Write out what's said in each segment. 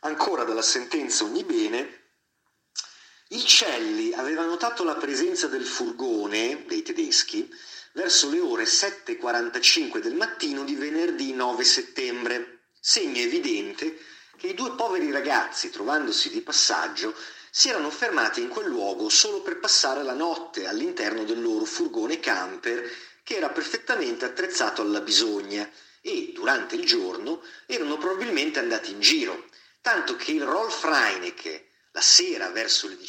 Ancora dalla sentenza Ognibene, il Celli aveva notato la presenza del furgone dei tedeschi verso le ore 7:45 del mattino di venerdì 9 settembre, segno evidente che i due poveri ragazzi, trovandosi di passaggio, si erano fermati in quel luogo solo per passare la notte all'interno del loro furgone camper che era perfettamente attrezzato alla bisogna e, durante il giorno, erano probabilmente andati in giro, tanto che il Rolf Reinecke, la sera verso le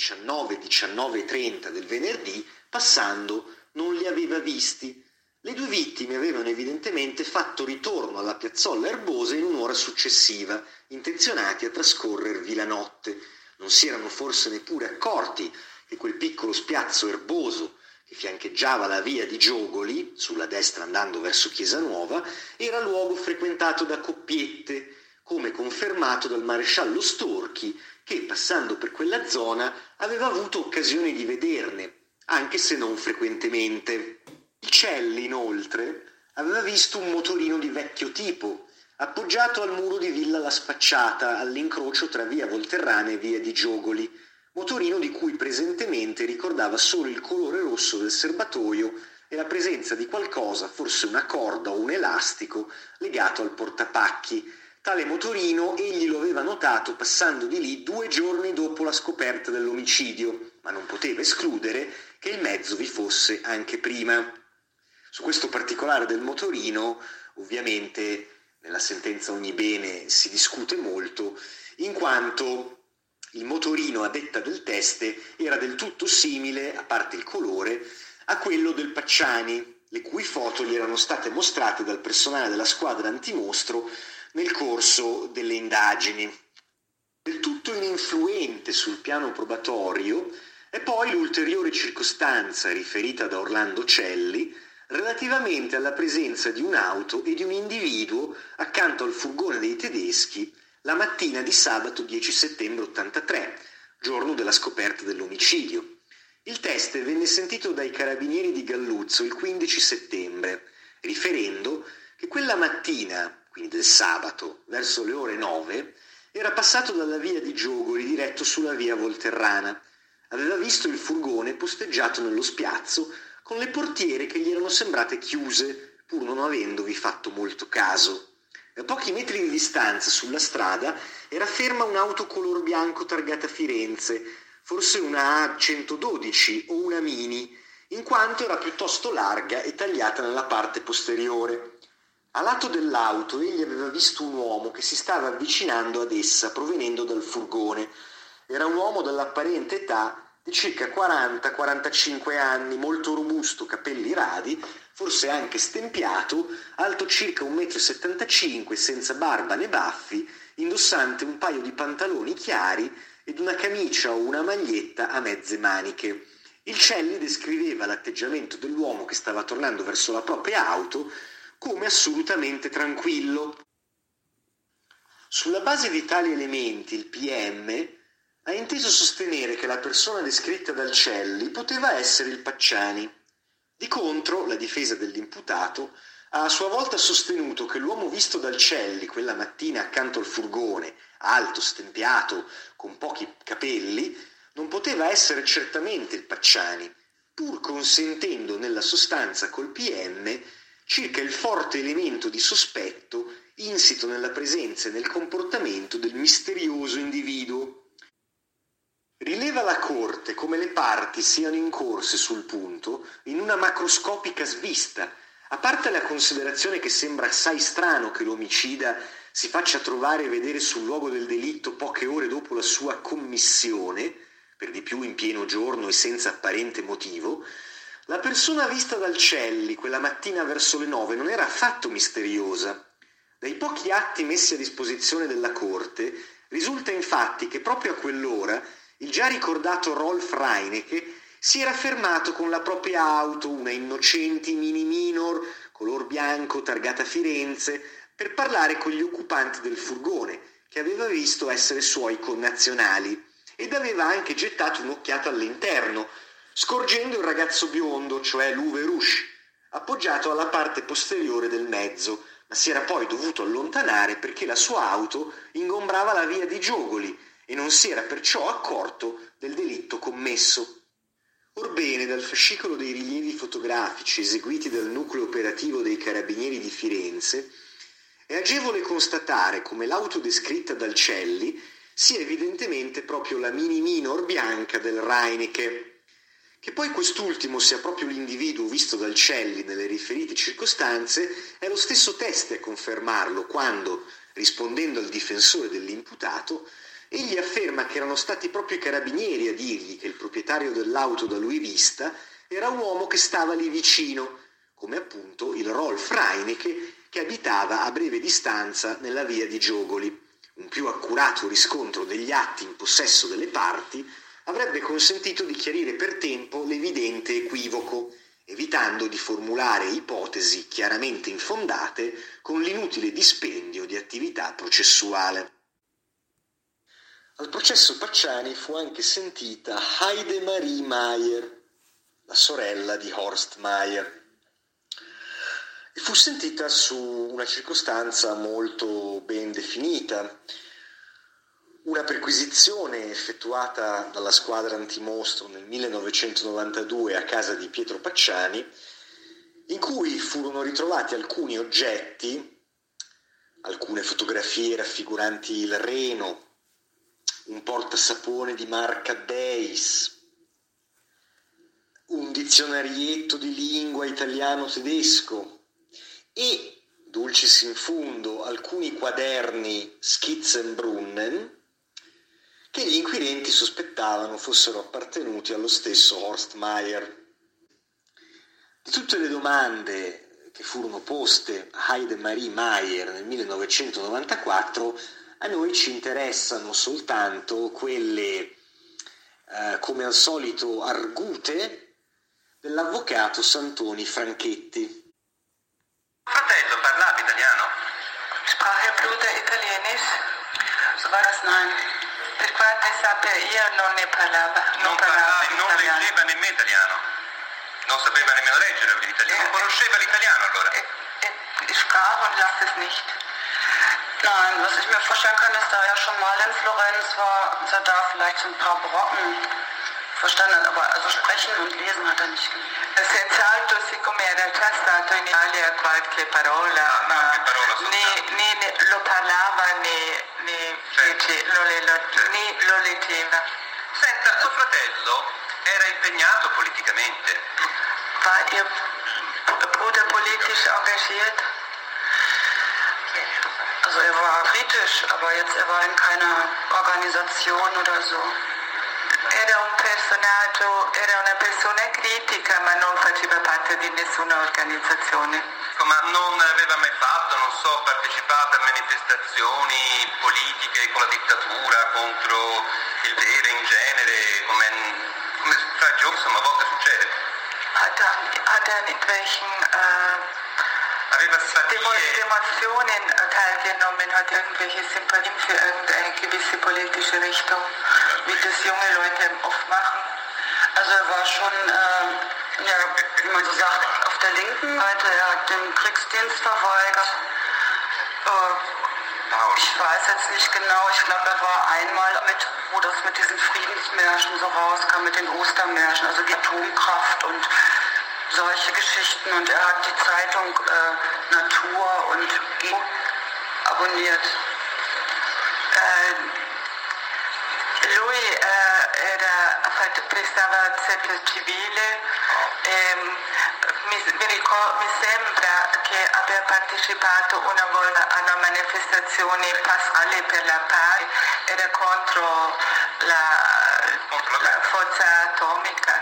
19:30 del venerdì, passando, non li aveva visti. Le due vittime avevano evidentemente fatto ritorno alla piazzolla erbosa in un'ora successiva, intenzionati a trascorrervi la notte. Non si erano forse neppure accorti che quel piccolo spiazzo erboso che fiancheggiava la via di Giogoli, sulla destra andando verso Chiesa Nuova, era luogo frequentato da coppiette, come confermato dal maresciallo Storchi, che, passando per quella zona, aveva avuto occasione di vederne, anche se non frequentemente. Il Celli, inoltre, aveva visto un motorino di vecchio tipo, appoggiato al muro di Villa La Spacciata, all'incrocio tra via Volterrana e via di Giogoli, motorino di cui presentemente ricordava solo il colore rosso del serbatoio e la presenza di qualcosa, forse una corda o un elastico, legato al portapacchi. Tale motorino egli lo aveva notato passando di lì 2 giorni dopo la scoperta dell'omicidio, ma non poteva escludere che il mezzo vi fosse anche prima. Su questo particolare del motorino, ovviamente, nella sentenza Ognibene si discute molto, in quanto il motorino, a detta del teste, era del tutto simile, a parte il colore, a quello del Pacciani, le cui foto gli erano state mostrate dal personale della squadra antimostro nel corso delle indagini. Del tutto ininfluente sul piano probatorio è poi l'ulteriore circostanza riferita da Orlando Celli relativamente alla presenza di un'auto e di un individuo accanto al furgone dei tedeschi la mattina di sabato 10 settembre 83, giorno della scoperta dell'omicidio. Il teste venne sentito dai carabinieri di Galluzzo il 15 settembre, riferendo che quella mattina, quindi del sabato, verso le ore 9, era passato dalla via di Giogoli diretto sulla via Volterrana. Aveva visto il furgone posteggiato nello spiazzo con le portiere che gli erano sembrate chiuse, pur non avendovi fatto molto caso. A pochi metri di distanza, sulla strada, era ferma un'auto color bianco targata Firenze, forse una A112 o una Mini, in quanto era piuttosto larga e tagliata nella parte posteriore. A lato dell'auto egli aveva visto un uomo che si stava avvicinando ad essa provenendo dal furgone. Era un uomo dall'apparente età di circa 40-45 anni, molto robusto, capelli radi, forse anche stempiato, alto circa 1,75 m, senza barba né baffi, indossante un paio di pantaloni chiari ed una camicia o una maglietta a mezze maniche. Il Celli descriveva l'atteggiamento dell'uomo che stava tornando verso la propria auto come assolutamente tranquillo. Sulla base di tali elementi il PM ha inteso sostenere che la persona descritta dal Celli poteva essere il Pacciani. Di contro, la difesa dell'imputato ha a sua volta sostenuto che l'uomo visto dal Celli quella mattina accanto al furgone, alto, stempiato, con pochi capelli, non poteva essere certamente il Pacciani, pur consentendo nella sostanza col PM circa il forte elemento di sospetto insito nella presenza e nel comportamento del misterioso individuo. Rileva la Corte come le parti siano incorse sul punto in una macroscopica svista, a parte la considerazione che sembra assai strano che l'omicida si faccia trovare e vedere sul luogo del delitto poche ore dopo la sua commissione, per di più in pieno giorno e senza apparente motivo, la persona vista dal Celli quella mattina verso le 9 non era affatto misteriosa. Dai pochi atti messi a disposizione della Corte risulta infatti che proprio a quell'ora il già ricordato Rolf Reinecke si era fermato con la propria auto, una Innocenti Mini Minor, color bianco, targata Firenze, per parlare con gli occupanti del furgone, che aveva visto essere suoi connazionali, ed aveva anche gettato un'occhiata all'interno, scorgendo il ragazzo biondo, cioè l'Uwe Rusch, appoggiato alla parte posteriore del mezzo, ma si era poi dovuto allontanare perché la sua auto ingombrava la via di Giogoli e non si era perciò accorto del delitto commesso. Orbene, dal fascicolo dei rilievi fotografici eseguiti dal nucleo operativo dei Carabinieri di Firenze, è agevole constatare come l'auto descritta dal Celli sia evidentemente proprio la Mini Minor bianca del Reinecke. Che poi quest'ultimo sia proprio l'individuo visto dal Celli nelle riferite circostanze è lo stesso Teste a confermarlo quando, rispondendo al difensore dell'imputato, egli afferma che erano stati proprio i carabinieri a dirgli che il proprietario dell'auto da lui vista era un uomo che stava lì vicino, come appunto il Rolf Reinecke che abitava a breve distanza nella via di Giogoli. Un più accurato riscontro degli atti in possesso delle parti avrebbe consentito di chiarire per tempo l'evidente equivoco, evitando di formulare ipotesi chiaramente infondate con l'inutile dispendio di attività processuale. Al processo Pacciani fu anche sentita Heidemarie Maier, la sorella di Horst Maier, e fu sentita su una circostanza molto ben definita, una perquisizione effettuata dalla squadra antimostro nel 1992 a casa di Pietro Pacciani, in cui furono ritrovati alcuni oggetti, alcune fotografie raffiguranti il Reno, un portasapone di marca Deis, un dizionarietto di lingua italiano-tedesco e, dulcis in fundo, alcuni quaderni Skizzenbrunnen che gli inquirenti sospettavano fossero appartenuti allo stesso Horst Maier. Di tutte le domande che furono poste a Heidemarie Maier nel 1994, a noi ci interessano soltanto quelle, come al solito, argute dell'avvocato Santoni Franchetti. Fratello parlava italiano? Sprach Ihr Bruder Italienisch? So war das nein. Per quanto sappia io non ne parlava. Non leggeva nemmeno italiano? Non sapeva nemmeno leggere l'italiano? Non conosceva l'italiano allora? Ich sprach und las es nicht. Nein, was ich mir vorstellen kann, ist, da er schon mal in Florenz war, dass er da vielleicht so ein paar Brocken verstanden hat, aber also sprechen und lesen hat er nicht gemacht. Senz'altro, siccome era già stato in Italia qualche parola, ma né lo parlava né lo leggeva. Senta, suo fratello era impegnato politicamente? War Ihr Bruder politisch engagiert? Also er war kritisch, aber er war in keiner Organisation oder so. Era una persona critica, ma non faceva parte di nessuna organizzazione. Ma non aveva mai partecipato a manifestazioni politiche con la dittatura, contro il vero in genere, come fra giochi, insomma, a volte succede. Hat er in welchen Demonstrationen teilgenommen, hat irgendwelche Sympathien für irgendeine gewisse politische Richtung, wie das junge Leute oft machen. Also er war schon, wie man so sagt, auf der linken Seite. Er hat den Kriegsdienst verweigert. Ich weiß jetzt nicht genau, ich glaube, er war einmal wo das mit diesen Friedensmärschen so rauskam, mit den Ostermärschen, also die Atomkraft und solche Geschichten. Und er hat die Zeitung Natur und abonniert. Lui prestava servizio civile, mi sembra che abbia partecipato una volta a una manifestazione pasquale per la pace, era contro la forza atomica.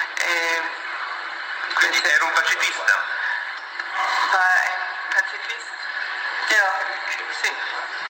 Quindi era un pacifista? War ein Pazifist? Ja, sì.